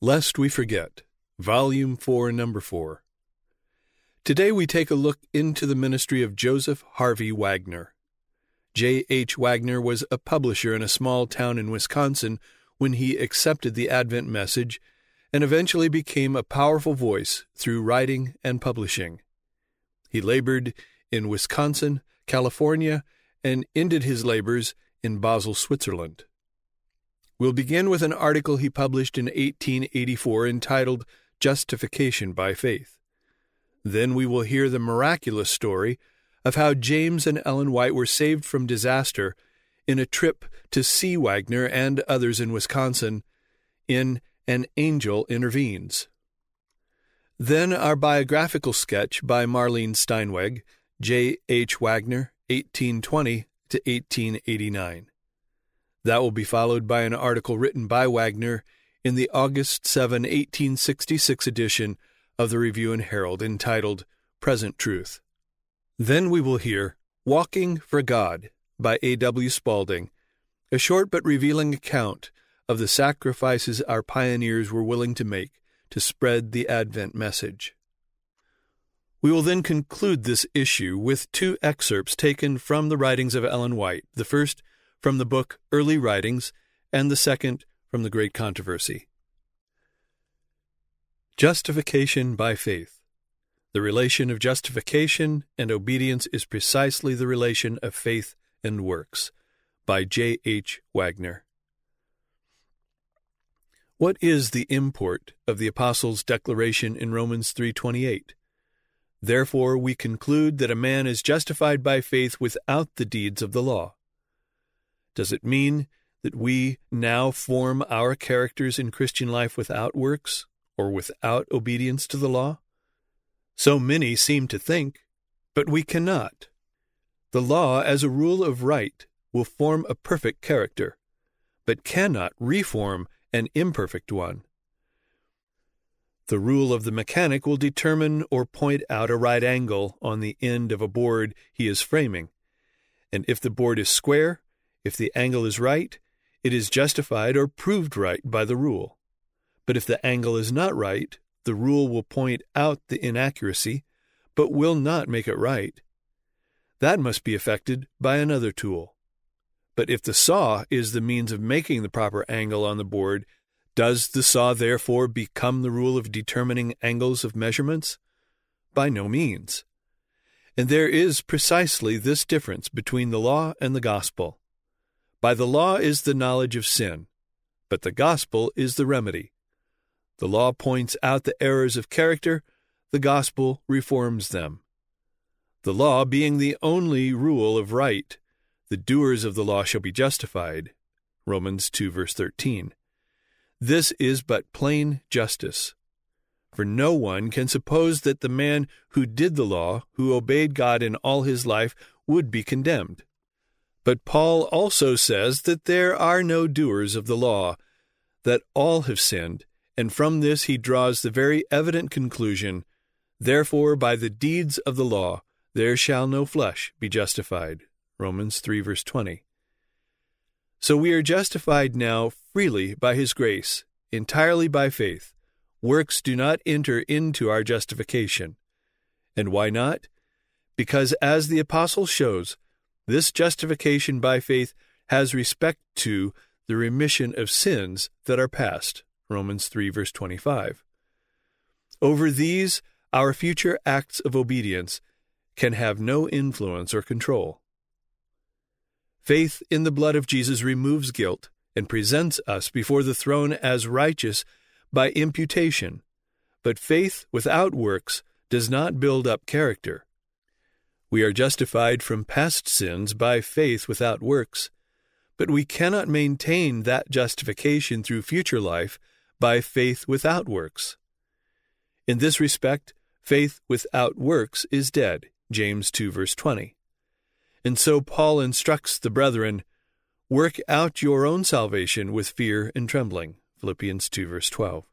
Lest We Forget, Volume 4, Number 4. Today we take a look into the ministry of Joseph Harvey Wagner. J. H. Wagner was a publisher in a small town in Wisconsin when he accepted the Advent message and eventually became a powerful voice through writing and publishing. He labored in Wisconsin, California, and ended his labors in Basel, Switzerland. We'll begin with an article he published in 1884 entitled Justification by Faith. Then we will hear the miraculous story of how James and Ellen White were saved from disaster in a trip to see Wagner and others in Wisconsin in An Angel Intervenes. Then our biographical sketch by Marlene Steinweg, J. H. Wagner, 1820 to 1889. That will be followed by an article written by Wagner in the August 7, 1866 edition of the Review and Herald entitled Present Truth. Then we will hear Walking for God by A. W. Spalding, a short but revealing account of the sacrifices our pioneers were willing to make to spread the Advent message. We will then conclude this issue with two excerpts taken from the writings of Ellen White, the first from the book Early Writings, and the second from the Great Controversy. Justification by Faith. The relation of justification and obedience is precisely the relation of faith and works, by J. H. Wagner. What is the import of the Apostle's declaration in Romans 3:28? Therefore we conclude that a man is justified by faith without the deeds of the law. Does it mean that we now form our characters in Christian life without works or without obedience to the law? So many seem to think, but we cannot. The law, as a rule of right, will form a perfect character, but cannot reform an imperfect one. The rule of the mechanic will determine or point out a right angle on the end of a board he is framing, and if the board is square, if the angle is right, it is justified or proved right by the rule. But if the angle is not right, the rule will point out the inaccuracy, but will not make it right. That must be effected by another tool. But if the saw is the means of making the proper angle on the board, does the saw therefore become the rule of determining angles of measurements? By no means. And there is precisely this difference between the law and the gospel. By the law is the knowledge of sin, but the gospel is the remedy. The law points out the errors of character, the gospel reforms them. The law being the only rule of right, the doers of the law shall be justified. Romans 2 verse 13. This is but plain justice. For no one can suppose that the man who did the law, who obeyed God in all his life, would be condemned. But Paul also says that there are no doers of the law, that all have sinned, and from this he draws the very evident conclusion, therefore by the deeds of the law there shall no flesh be justified. Romans 3 verse 20. So we are justified now freely by his grace, entirely by faith. Works do not enter into our justification. And why not? Because as the apostle shows, this justification by faith has respect to the remission of sins that are past. Romans 3 verse 25. Over these, our future acts of obedience can have no influence or control. Faith in the blood of Jesus removes guilt and presents us before the throne as righteous by imputation, but faith without works does not build up character. We are justified from past sins by faith without works, but we cannot maintain that justification through future life by faith without works. In this respect, faith without works is dead, James 2 verse 20. And so Paul instructs the brethren, work out your own salvation with fear and trembling, Philippians 2 verse 12.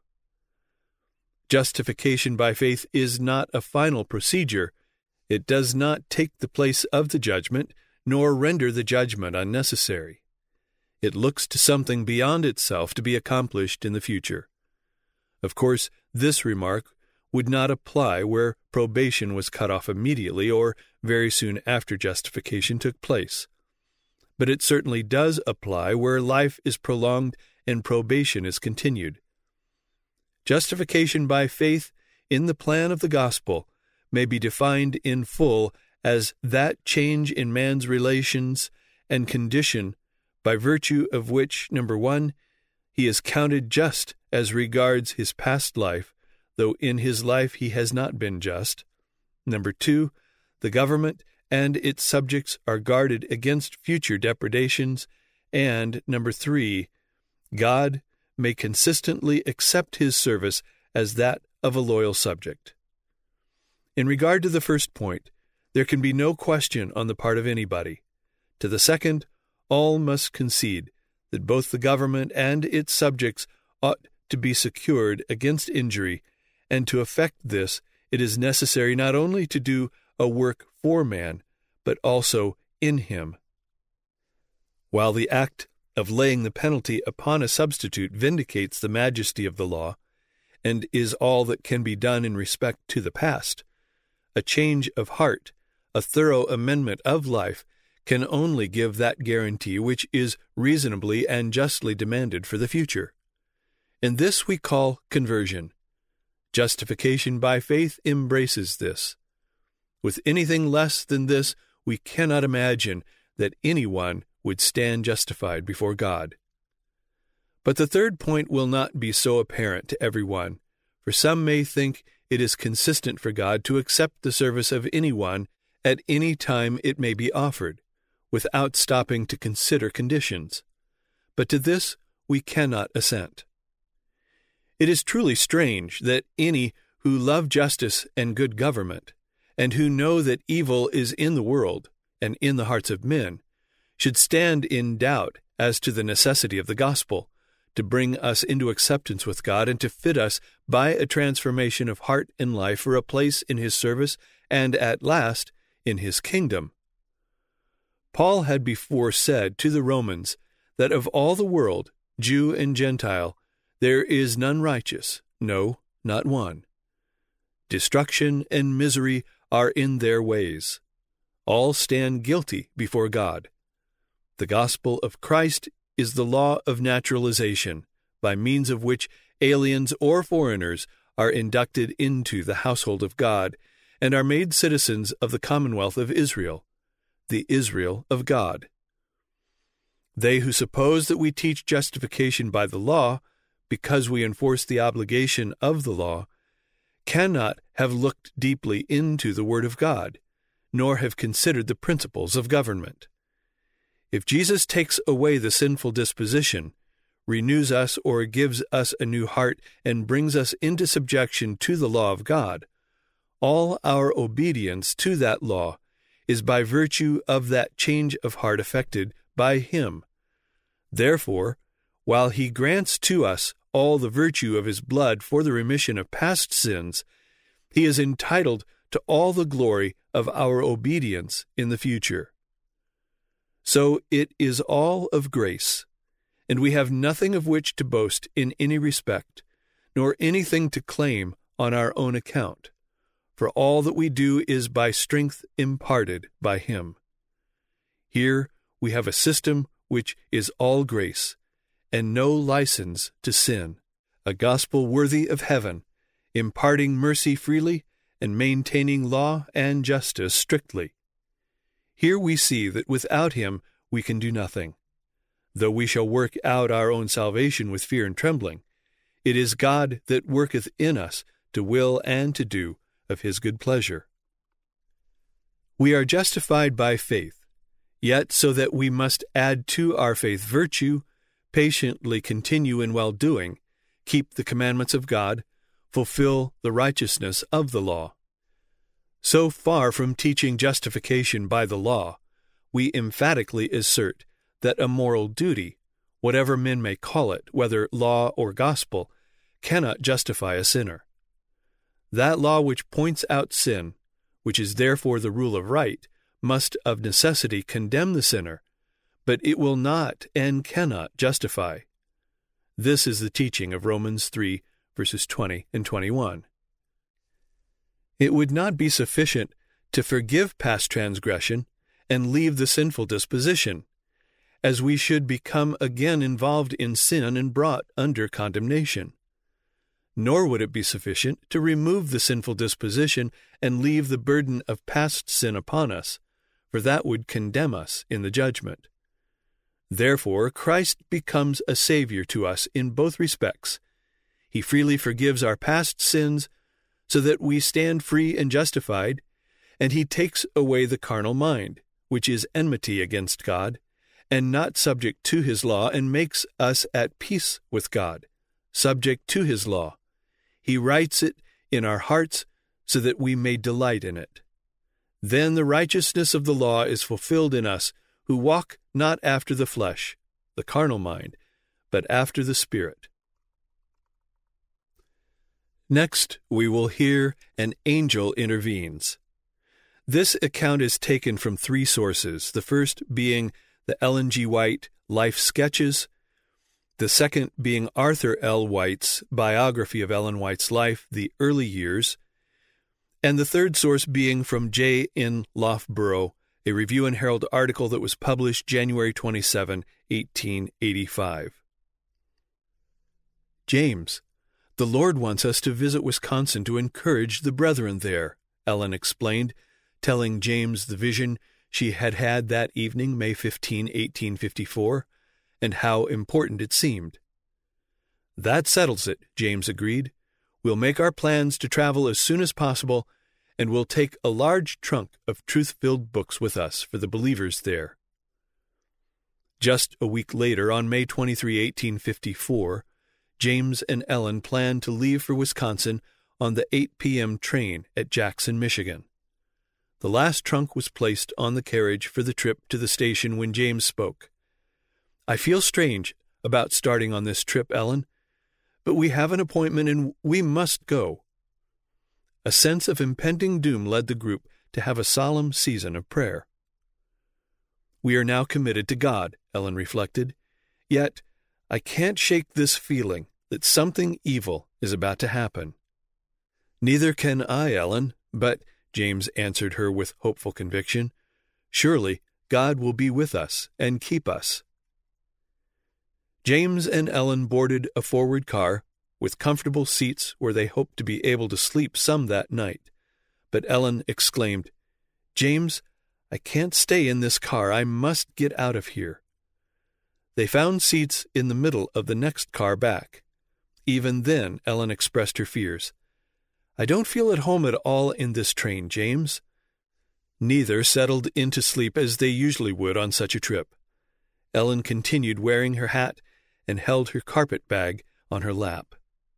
Justification by faith is not a final procedure. It does not take the place of the judgment, nor render the judgment unnecessary. It looks to something beyond itself to be accomplished in the future. Of course, this remark would not apply where probation was cut off immediately or very soon after justification took place. But it certainly does apply where life is prolonged and probation is continued. Justification by faith in the plan of the gospel may be defined in full as that change in man's relations and condition by virtue of which, number 1, he is counted just as regards his past life, though in his life he has not been just. Number 2, the government and its subjects are guarded against future depredations. And number 3, God may consistently accept his service as that of a loyal subject. In regard to the first point, there can be no question on the part of anybody. To the second, all must concede that both the government and its subjects ought to be secured against injury, and to effect this, it is necessary not only to do a work for man, but also in him. While the act of laying the penalty upon a substitute vindicates the majesty of the law, and is all that can be done in respect to the past, a change of heart, a thorough amendment of life, can only give that guarantee which is reasonably and justly demanded for the future. And this we call conversion. Justification by faith embraces this. With anything less than this, we cannot imagine that anyone would stand justified before God. But the third point will not be so apparent to everyone, for some may think it is consistent for God to accept the service of anyone at any time it may be offered, without stopping to consider conditions. But to this we cannot assent. It is truly strange that any who love justice and good government, and who know that evil is in the world and in the hearts of men, should stand in doubt as to the necessity of the gospel, to bring us into acceptance with God and to fit us by a transformation of heart and life for a place in his service and at last in his kingdom. Paul had before said to the Romans that of all the world, Jew and Gentile, there is none righteous, no, not one. Destruction and misery are in their ways. All stand guilty before God. The gospel of Christ is the law of naturalization, by means of which aliens or foreigners are inducted into the household of God and are made citizens of the commonwealth of Israel, the Israel of God. They who suppose that we teach justification by the law, because we enforce the obligation of the law, cannot have looked deeply into the Word of God, nor have considered the principles of government. If Jesus takes away the sinful disposition, renews us or gives us a new heart, and brings us into subjection to the law of God, all our obedience to that law is by virtue of that change of heart effected by him. Therefore, while he grants to us all the virtue of his blood for the remission of past sins, he is entitled to all the glory of our obedience in the future. So it is all of grace, and we have nothing of which to boast in any respect, nor anything to claim on our own account, for all that we do is by strength imparted by him. Here we have a system which is all grace, and no license to sin, a gospel worthy of heaven, imparting mercy freely and maintaining law and justice strictly. Here we see that without him we can do nothing. Though we shall work out our own salvation with fear and trembling, it is God that worketh in us to will and to do of his good pleasure. We are justified by faith, yet so that we must add to our faith virtue, patiently continue in well-doing, keep the commandments of God, fulfill the righteousness of the law. So far from teaching justification by the law, we emphatically assert that a moral duty, whatever men may call it, whether law or gospel, cannot justify a sinner. That law which points out sin, which is therefore the rule of right, must of necessity condemn the sinner, but it will not and cannot justify. This is the teaching of Romans 3, verses 20 and 21. It would not be sufficient to forgive past transgression and leave the sinful disposition, as we should become again involved in sin and brought under condemnation. Nor would it be sufficient to remove the sinful disposition and leave the burden of past sin upon us, for that would condemn us in the judgment. Therefore, Christ becomes a Savior to us in both respects. He freely forgives our past sins so that we stand free and justified, and He takes away the carnal mind, which is enmity against God, and not subject to His law, and makes us at peace with God, subject to His law. He writes it in our hearts so that we may delight in it. Then the righteousness of the law is fulfilled in us, who walk not after the flesh, the carnal mind, but after the Spirit. Next, we will hear an angel intervenes. This account is taken from 3 sources, the first being the Ellen G. White Life Sketches, the second being Arthur L. White's biography of Ellen White's life, The Early Years, and the third source being from J. N. Loughborough, a Review and Herald article that was published January 27, 1885. James, the Lord wants us to visit Wisconsin to encourage the brethren there, Ellen explained, telling James the vision she had had that evening, May 15, 1854, and how important it seemed. That settles it, James agreed. We'll make our plans to travel as soon as possible, and we'll take a large trunk of truth-filled books with us for the believers there. Just a week later, on May 23, 1854, James and Ellen planned to leave for Wisconsin on the 8 p.m. train at Jackson, Michigan. The last trunk was placed on the carriage for the trip to the station when James spoke. I feel strange about starting on this trip, Ellen, but we have an appointment and we must go. A sense of impending doom led the group to have a solemn season of prayer. We are now committed to God, Ellen reflected, yet I can't shake this feeling that something evil is about to happen. Neither can I, Ellen, but, James answered her with hopeful conviction, surely God will be with us and keep us. James and Ellen boarded a forward car with comfortable seats where they hoped to be able to sleep some that night. But Ellen exclaimed, James, I can't stay in this car. I must get out of here. They found seats in the middle of the next car back. Even then, Ellen expressed her fears. I don't feel at home at all in this train, James. Neither settled into sleep as they usually would on such a trip. Ellen continued wearing her hat and held her carpet bag on her lap.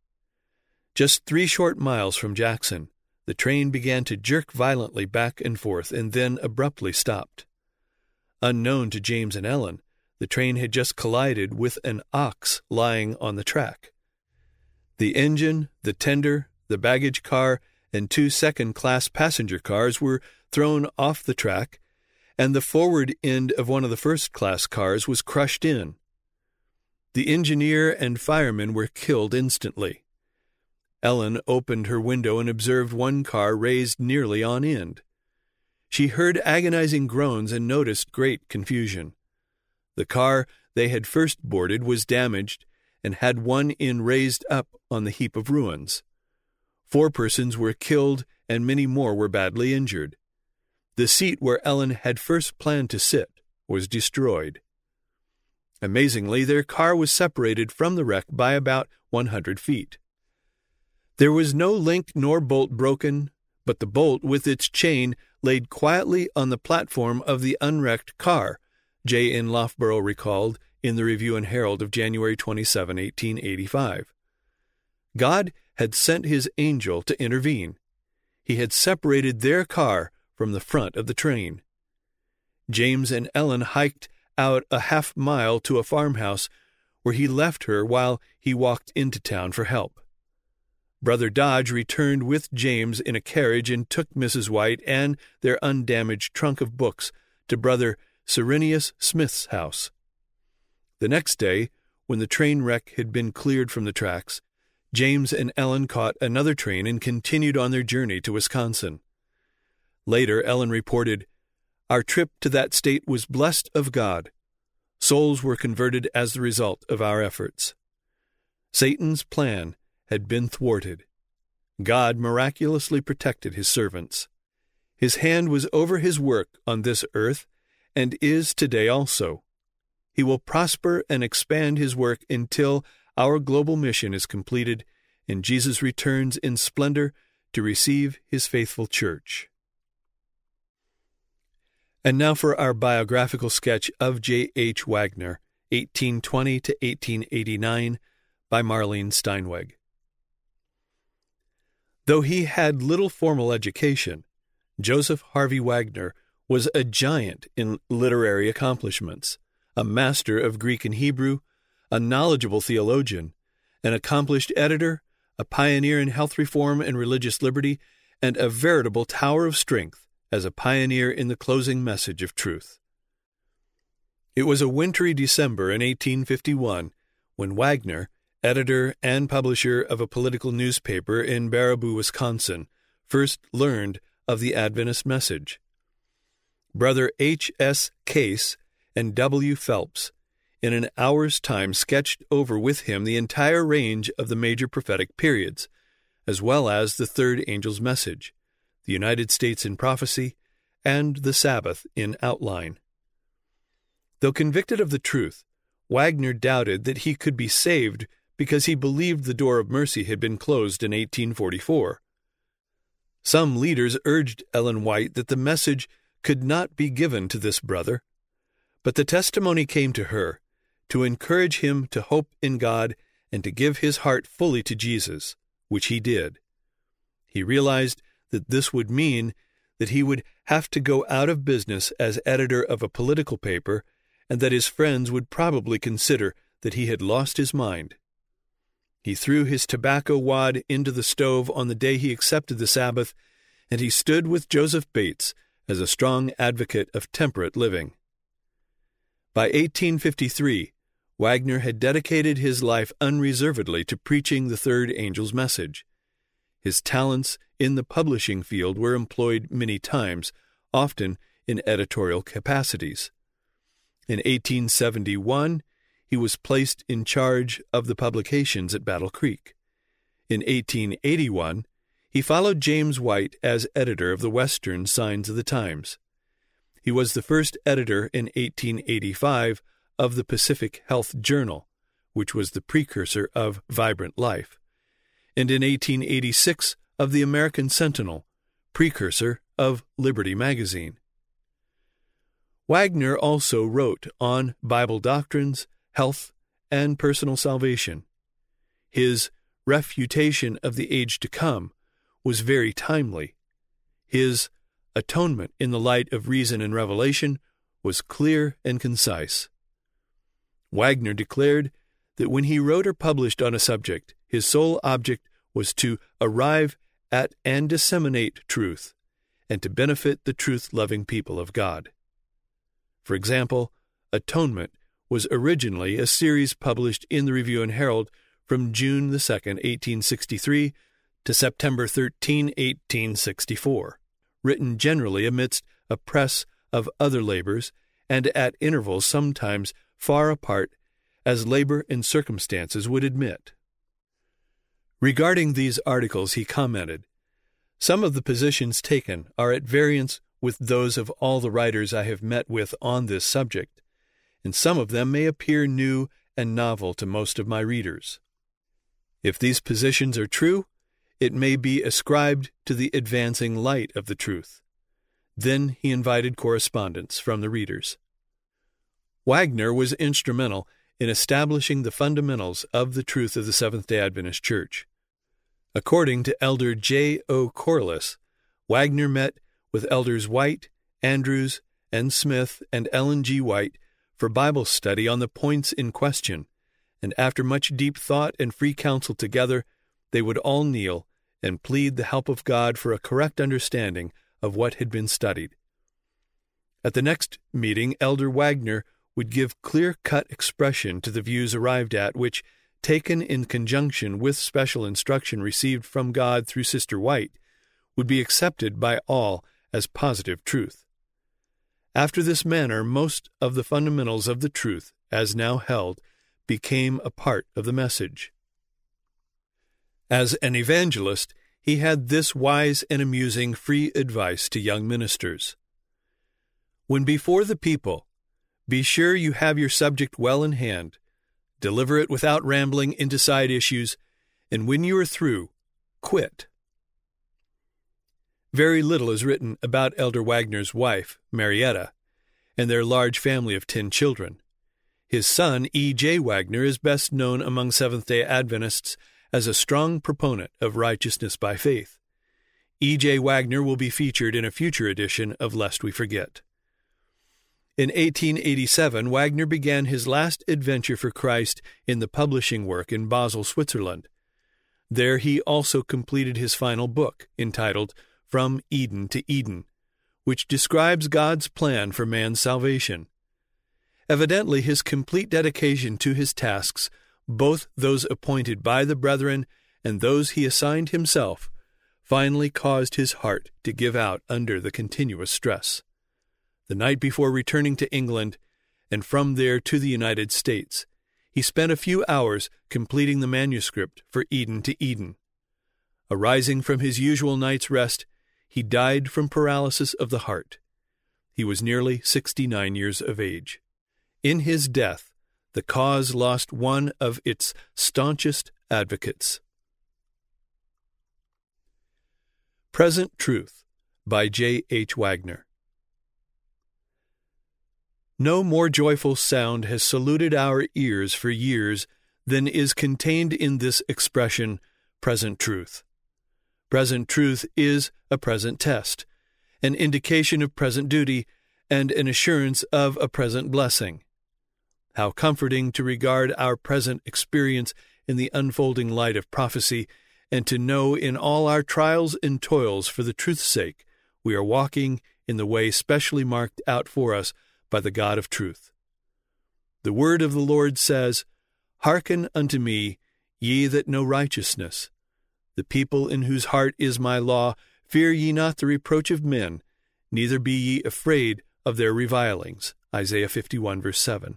Just 3 short miles from Jackson, the train began to jerk violently back and forth and then abruptly stopped. Unknown to James and Ellen, the train had just collided with an ox lying on the track. The engine, the tender, the baggage car, and 2 second-class passenger cars were thrown off the track, and the forward end of one of the first-class cars was crushed in. The engineer and firemen were killed instantly. Ellen opened her window and observed one car raised nearly on end. She heard agonizing groans and noticed great confusion. The car they had first boarded was damaged and had one end raised up on the heap of ruins. 4 persons were killed and many more were badly injured. The seat where Ellen had first planned to sit was destroyed. Amazingly, their car was separated from the wreck by about 100 feet. There was no link nor bolt broken, but the bolt with its chain laid quietly on the platform of the unwrecked car, J. N. Loughborough recalled in the Review and Herald of January 27, 1885. God had sent His angel to intervene. He had separated their car from the front of the train. James and Ellen hiked out a half-mile to a farmhouse where he left her while he walked into town for help. Brother Dodge returned with James in a carriage and took Mrs. White and their undamaged trunk of books to Brother Cyrenius Smith's house. The next day, when the train wreck had been cleared from the tracks, James and Ellen caught another train and continued on their journey to Wisconsin. Later, Ellen reported, "Our trip to that state was blessed of God. Souls were converted as the result of our efforts. Satan's plan had been thwarted. God miraculously protected his servants. His hand was over his work on this earth and is today also. He will prosper and expand his work until our global mission is completed and Jesus returns in splendor to receive his faithful church." And now for our biographical sketch of J. H. Waggoner, 1820 to 1889, by Marlene Steinweg. Though he had little formal education, Joseph Harvey Waggoner was a giant in literary accomplishments, a master of Greek and Hebrew, a knowledgeable theologian, an accomplished editor, a pioneer in health reform and religious liberty, and a veritable tower of strength as a pioneer in the closing message of truth. It was a wintry December in 1851 when Waggoner, editor and publisher of a political newspaper in Baraboo, Wisconsin, first learned of the Adventist message. Brother H. S. Case and W. Phelps, in an hour's time, sketched over with him the entire range of the major prophetic periods, as well as the third angel's message, the United States in prophecy, and the Sabbath in outline. Though convicted of the truth, Waggoner doubted that he could be saved because he believed the door of mercy had been closed in 1844. Some leaders urged Ellen White that the message could not be given to this brother, but the testimony came to her to encourage him to hope in God and to give his heart fully to Jesus, which he did. He realized that this would mean that he would have to go out of business as editor of a political paper and that his friends would probably consider that he had lost his mind. He threw his tobacco wad into the stove on the day he accepted the Sabbath, and he stood with Joseph Bates as a strong advocate of temperate living. By 1853, Waggoner had dedicated his life unreservedly to preaching the third angel's message. His talents in the publishing field were employed many times, often in editorial capacities. In 1871, he was placed in charge of the publications at Battle Creek. In 1881, he followed James White as editor of the Western Signs of the Times. He was the first editor in 1885 of the Pacific Health Journal, which was the precursor of Vibrant Life, and in 1886 of the American Sentinel, precursor of Liberty Magazine. Waggoner also wrote on Bible doctrines, health, and personal salvation. His Refutation of the Age to Come was very timely. His Atonement in the Light of Reason and Revelation was clear and concise. Waggoner declared that when he wrote or published on a subject, his sole object was to arrive at and disseminate truth, and to benefit the truth-loving people of God. For example, Atonement was originally a series published in the Review and Herald from June 2, 1863 to September 13, 1864, written generally amidst a press of other labors and at intervals sometimes far apart as labor and circumstances would admit. Regarding these articles, he commented, "Some of the positions taken are at variance with those of all the writers I have met with on this subject, and some of them may appear new and novel to most of my readers. If these positions are true, it may be ascribed to the advancing light of the truth." Then he invited correspondence from the readers. Waggoner was instrumental in establishing the fundamentals of the truth of the Seventh-day Adventist Church. According to Elder J. O. Corliss, Waggoner met with Elders White, Andrews, and Smith and Ellen G. White for Bible study on the points in question, and after much deep thought and free counsel together, they would all kneel and plead the help of God for a correct understanding of what had been studied. At the next meeting, Elder Waggoner would give clear-cut expression to the views arrived at, which, taken in conjunction with special instruction received from God through Sister White, would be accepted by all as positive truth. After this manner, most of the fundamentals of the truth, as now held, became a part of the message. As an evangelist, he had this wise and amusing free advice to young ministers. When before the people, be sure you have your subject well in hand, deliver it without rambling into side issues, and when you are through, quit. Very little is written about Elder Wagner's wife, Marietta, and their large family of 10 children. His son, E.J. Wagner, is best known among Seventh-day Adventists as a strong proponent of righteousness by faith. E.J. Wagner will be featured in a future edition of Lest We Forget. In 1887, Wagner began his last adventure for Christ in the publishing work in Basel, Switzerland. There he also completed his final book, entitled From Eden to Eden, which describes God's plan for man's salvation. Evidently, his complete dedication to his tasks, both those appointed by the brethren and those he assigned himself, finally caused his heart to give out under the continuous stress. The night before returning to England, and from there to the United States, he spent a few hours completing the manuscript for Eden to Eden. Arising from his usual night's rest, he died from paralysis of the heart. He was nearly 69 years of age. In his death, the cause lost one of its staunchest advocates. Present Truth by J. H. Wagner. No more joyful sound has saluted our ears for years than is contained in this expression, present truth. Present truth is a present test, an indication of present duty, and an assurance of a present blessing. How comforting to regard our present experience in the unfolding light of prophecy, and to know in all our trials and toils for the truth's sake we are walking in the way specially marked out for us by the God of truth. The word of the Lord says, Hearken unto me, ye that know righteousness. The people in whose heart is my law, fear ye not the reproach of men, neither be ye afraid of their revilings. Isaiah 51, verse 7.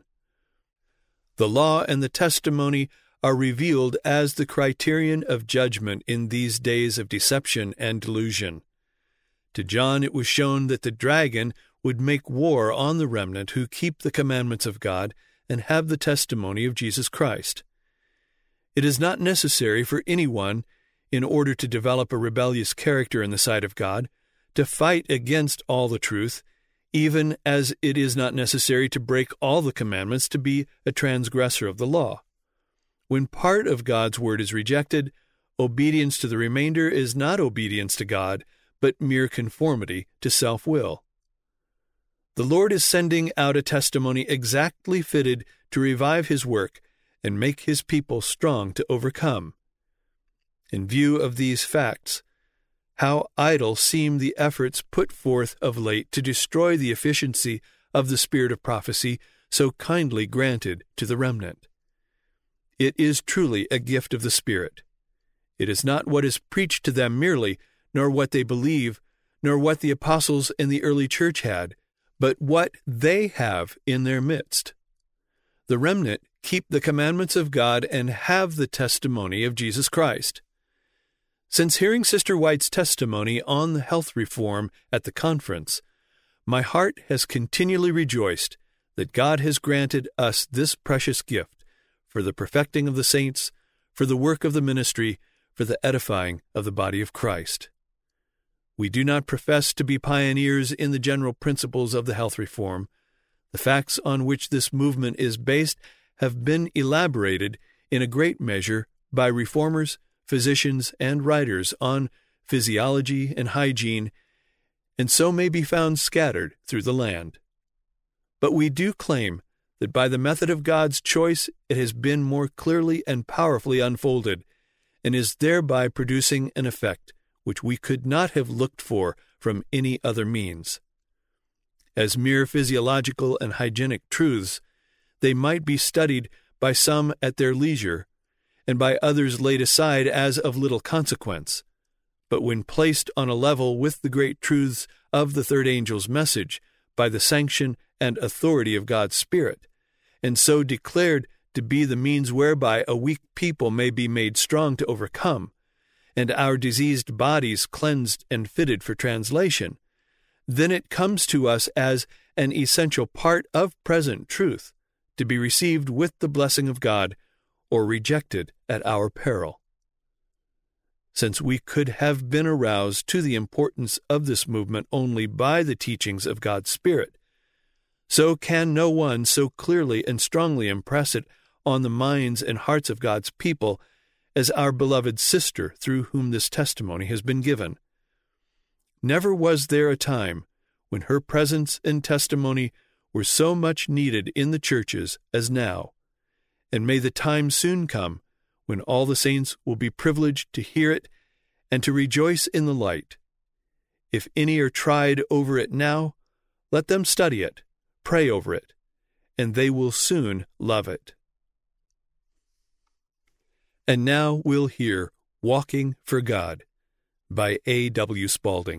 The law and the testimony are revealed as the criterion of judgment in these days of deception and delusion. To John it was shown that the dragon would make war on the remnant who keep the commandments of God and have the testimony of Jesus Christ. It is not necessary for anyone, in order to develop a rebellious character in the sight of God, to fight against all the truth, even as it is not necessary to break all the commandments to be a transgressor of the law. When part of God's word is rejected, obedience to the remainder is not obedience to God, but mere conformity to self-will. The Lord is sending out a testimony exactly fitted to revive His work and make His people strong to overcome. In view of these facts, how idle seem the efforts put forth of late to destroy the efficiency of the spirit of prophecy so kindly granted to the remnant. It is truly a gift of the Spirit. It is not what is preached to them merely, nor what they believe, nor what the apostles in the early church had, but what they have in their midst. The remnant keep the commandments of God and have the testimony of Jesus Christ. Since hearing Sister White's testimony on the health reform at the conference, my heart has continually rejoiced that God has granted us this precious gift for the perfecting of the saints, for the work of the ministry, for the edifying of the body of Christ. We do not profess to be pioneers in the general principles of the health reform. The facts on which this movement is based have been elaborated in a great measure by reformers, physicians, and writers on physiology and hygiene, and so may be found scattered through the land. But we do claim that by the method of God's choice it has been more clearly and powerfully unfolded, and is thereby producing an effect which we could not have looked for from any other means. As mere physiological and hygienic truths, they might be studied by some at their leisure, and by others laid aside as of little consequence. But when placed on a level with the great truths of the third angel's message by the sanction and authority of God's Spirit, and so declared to be the means whereby a weak people may be made strong to overcome, and our diseased bodies cleansed and fitted for translation, then it comes to us as an essential part of present truth, to be received with the blessing of God or rejected at our peril. Since we could have been aroused to the importance of this movement only by the teachings of God's Spirit, so can no one so clearly and strongly impress it on the minds and hearts of God's people as our beloved sister through whom this testimony has been given. Never was there a time when her presence and testimony were so much needed in the churches as now, and may the time soon come when all the saints will be privileged to hear it and to rejoice in the light. If any are tried over it now, let them study it, pray over it, and they will soon love it. And now we'll hear Walking for God by A.W. Spalding.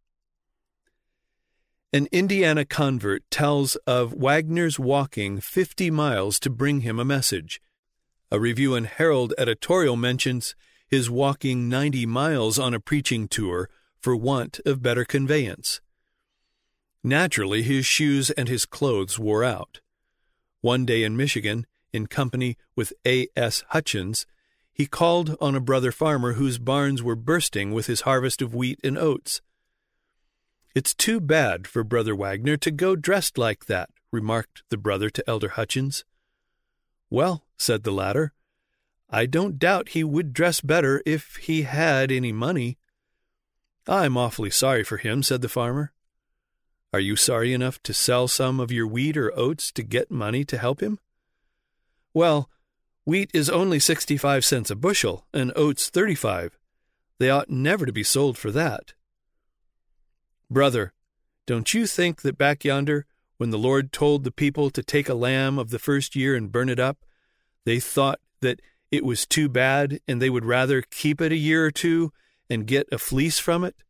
An Indiana convert tells of Wagner's walking 50 miles to bring him a message. A Review and Herald editorial mentions his walking 90 miles on a preaching tour for want of better conveyance. Naturally, his shoes and his clothes wore out. One day in Michigan, in company with A.S. Hutchins, he called on a brother farmer whose barns were bursting with his harvest of wheat and oats. "It's too bad for Brother Wagner to go dressed like that," remarked the brother to Elder Hutchins. "Well," said the latter, "I don't doubt he would dress better if he had any money." "I'm awfully sorry for him," said the farmer. "Are you sorry enough to sell some of your wheat or oats to get money to help him?" "Well, wheat is only 65 cents a bushel, and oats 35. They ought never to be sold for that." "Brother, don't you think that back yonder, when the Lord told the people to take a lamb of the first year and burn it up, they thought that it was too bad and they would rather keep it a year or two and get a fleece from it?"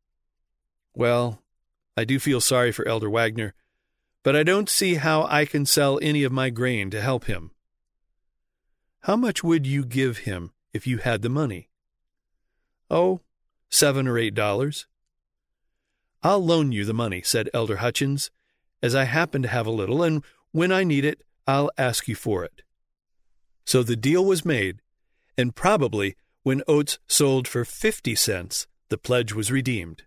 "Well, I do feel sorry for Elder Wagner, but I don't see how I can sell any of my grain to help him." "How much would you give him if you had the money?" "Oh, $7 or $8. "I'll loan you the money," said Elder Hutchins, "as I happen to have a little, and when I need it, I'll ask you for it." So the deal was made, and probably when oats sold for 50 cents, the pledge was redeemed.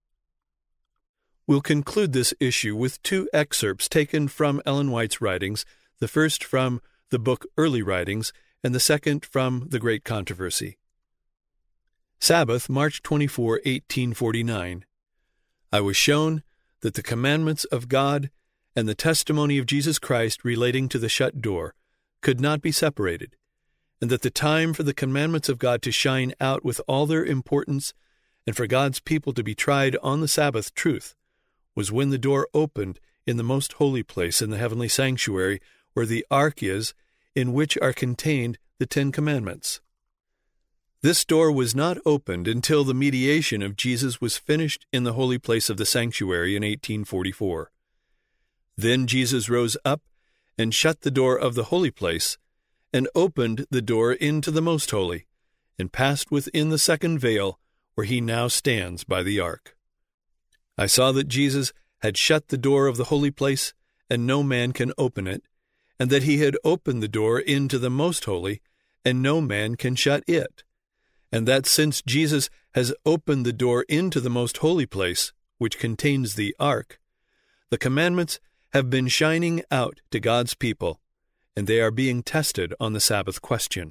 We'll conclude this issue with 2 excerpts taken from Ellen White's writings, the first from the book Early Writings, and the second from The Great Controversy. Sabbath, March 24, 1849. I was shown that the commandments of God and the testimony of Jesus Christ relating to the shut door could not be separated, and that the time for the commandments of God to shine out with all their importance and for God's people to be tried on the Sabbath truth was when the door opened in the most holy place in the heavenly sanctuary, where the ark is, in which are contained the 10 Commandments. This door was not opened until the mediation of Jesus was finished in the holy place of the sanctuary in 1844. Then Jesus rose up and shut the door of the holy place, and opened the door into the most holy, and passed within the second veil, where he now stands by the ark. I saw that Jesus had shut the door of the holy place, and no man can open it, and that he had opened the door into the most holy, and no man can shut it, and that since Jesus has opened the door into the most holy place, which contains the ark, the commandments have been shining out to God's people, and they are being tested on the Sabbath question.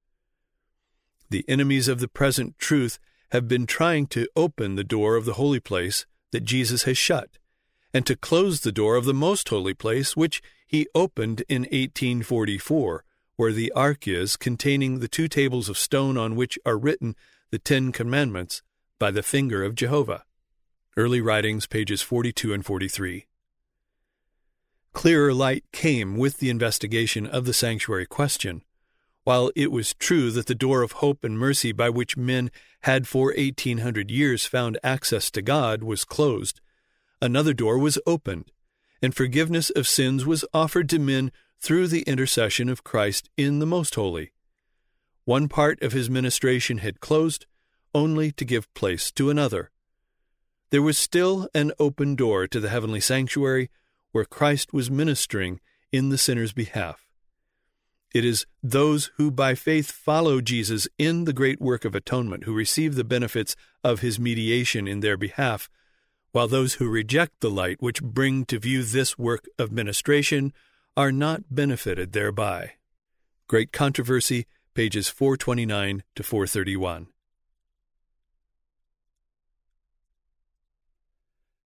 The enemies of the present truth have been trying to open the door of the holy place that Jesus has shut, and to close the door of the most holy place which he opened in 1844, where the ark is, containing the 2 tables of stone on which are written the 10 Commandments by the finger of Jehovah. Early Writings, pages 42 and 43. Clearer light came with the investigation of the sanctuary question, While it was true that the door of hope and mercy by which men had for 1800 years found access to God was closed, another door was opened, and forgiveness of sins was offered to men through the intercession of Christ in the Most Holy. One part of his ministration had closed, only to give place to another. There was still an open door to the heavenly sanctuary where Christ was ministering in the sinner's behalf. It is those who by faith follow Jesus in the great work of atonement who receive the benefits of his mediation in their behalf, while those who reject the light which bring to view this work of ministration are not benefited thereby. Great Controversy, pages 429 to 431.